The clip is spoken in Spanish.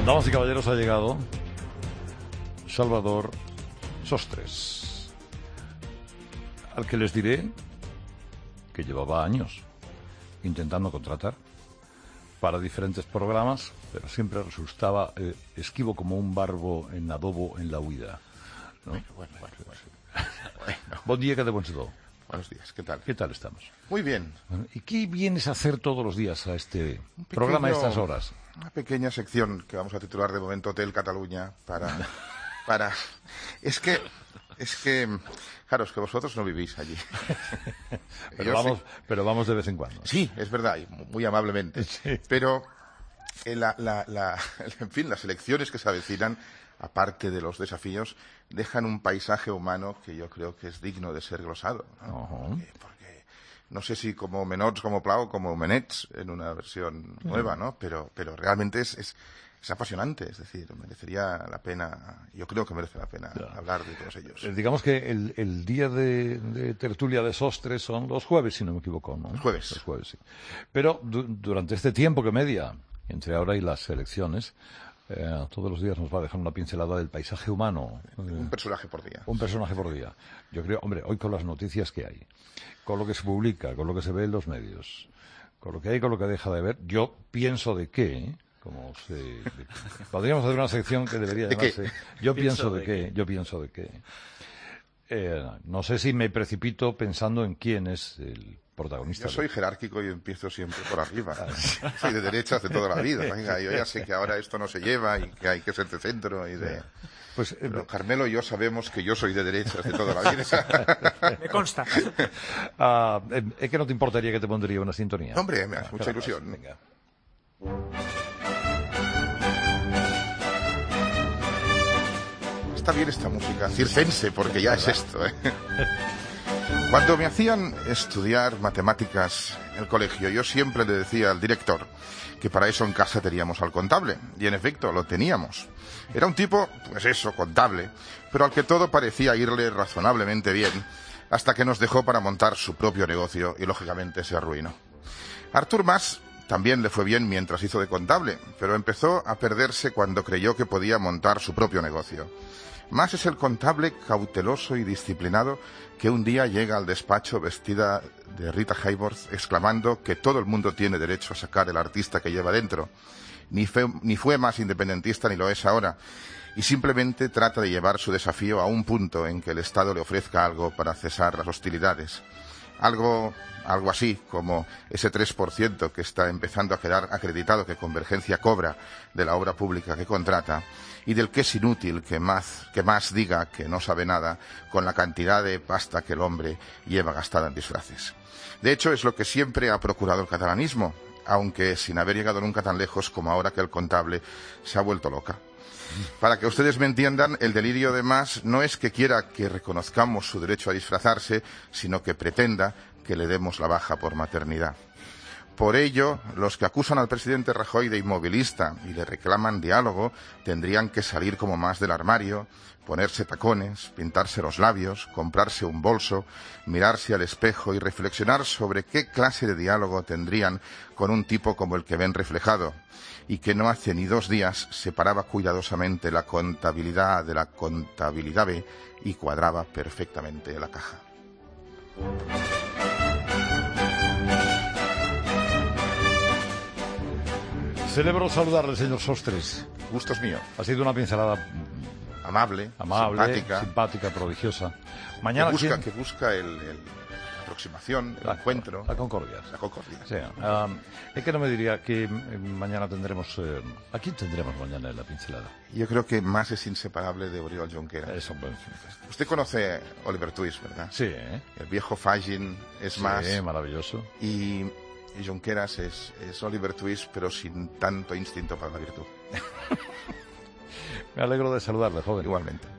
Damas y caballeros, ha llegado Salvador Sostres, al que les diré que llevaba años intentando contratar para diferentes programas, pero siempre resultaba esquivo como un barbo en adobo en la huida, ¿no? Bueno. Bon dia, que de bons do. Buenos días, ¿qué tal? ¿Qué tal estamos? Muy bien. Bueno, ¿y qué vienes a hacer todos los días a este programa a estas horas? Una pequeña sección que vamos a titular de momento Hotel Cataluña para... Es que, claro, es que vosotros no vivís allí. pero vamos de vez en cuando. Sí, es verdad, y muy amablemente. Sí. Pero, en fin, las elecciones que se avecinan, aparte de los desafíos, dejan un paisaje humano que yo creo que es digno de ser glosado, ¿no? Porque no sé si como Menots, como Plau, como Menets, en una versión nueva, ¿no? Pero realmente es apasionante, es decir, merecería la pena, yo creo que merece la pena hablar de todos ellos. Digamos que el día de tertulia de Sostres son los jueves, si no me equivoco, ¿no? Los jueves, sí. Pero durante este tiempo que media, entre ahora y las elecciones, todos los días nos va a dejar una pincelada del paisaje humano. Un personaje por día. Un personaje por día. Yo creo, hombre, hoy con las noticias que hay, con lo que se publica, con lo que se ve en los medios, con lo que hay, con lo que deja de ver, yo pienso de qué, podríamos hacer una sección que debería llamarse Yo pienso de qué. No sé si me precipito pensando en quién es el protagonista. Yo soy jerárquico y empiezo siempre por arriba. Soy de derechas de toda la vida. Venga, yo ya sé que ahora esto no se lleva y que hay que ser de centro y de... Pues, pero Carmelo y yo sabemos que yo soy de derechas de toda la vida. Me consta. Es que no te importaría que te pondría una sintonía. Hombre, me hace mucha ilusión. Venga. Está bien esta música, circense, porque ya es esto, ¿eh? Cuando me hacían estudiar matemáticas en el colegio, yo siempre le decía al director que para eso en casa teníamos al contable. Y en efecto, lo teníamos. Era un tipo, pues eso, contable, pero al que todo parecía irle razonablemente bien, hasta que nos dejó para montar su propio negocio y lógicamente se arruinó. Artur Mas también le fue bien mientras hizo de contable, pero empezó a perderse cuando creyó que podía montar su propio negocio. Mas es el contable cauteloso y disciplinado que un día llega al despacho vestida de Rita Hayworth exclamando que todo el mundo tiene derecho a sacar el artista que lleva dentro. Ni fue más independentista ni lo es ahora. Y simplemente trata de llevar su desafío a un punto en que el Estado le ofrezca algo para cesar las hostilidades. Algo así como ese 3% que está empezando a quedar acreditado que Convergencia cobra de la obra pública que contrata y del que es inútil que más diga que no sabe nada con la cantidad de pasta que el hombre lleva gastada en disfraces. De hecho, es lo que siempre ha procurado el catalanismo, aunque sin haber llegado nunca tan lejos como ahora que el contable se ha vuelto loca. Para que ustedes me entiendan, el delirio de Mas no es que quiera que reconozcamos su derecho a disfrazarse, sino que pretenda que le demos la baja por maternidad. Por ello, los que acusan al presidente Rajoy de inmovilista y le reclaman diálogo tendrían que salir como Mas del armario, ponerse tacones, pintarse los labios, comprarse un bolso, mirarse al espejo y reflexionar sobre qué clase de diálogo tendrían con un tipo como el que ven reflejado y que no hace ni 2 días separaba cuidadosamente la contabilidad de la contabilidad B y cuadraba perfectamente la caja. Celebro saludarle, señor Sostres. Gusto es mío. Ha sido una pincelada amable, simpática, prodigiosa. Mañana que busca la aproximación, el encuentro. La concordia. La concordia. Sí. Es que no me diría que mañana tendremos... ¿A quién tendremos mañana en la pincelada? Yo creo que Mas es inseparable de Oriol Junqueras. Eso, pues, usted conoce Oliver Twist, ¿verdad? Sí. El viejo Fagin es Mas. Sí, maravilloso. Y Junqueras es Oliver Twist, pero sin tanto instinto para la virtud. Me alegro de saludarle, joven. Igualmente.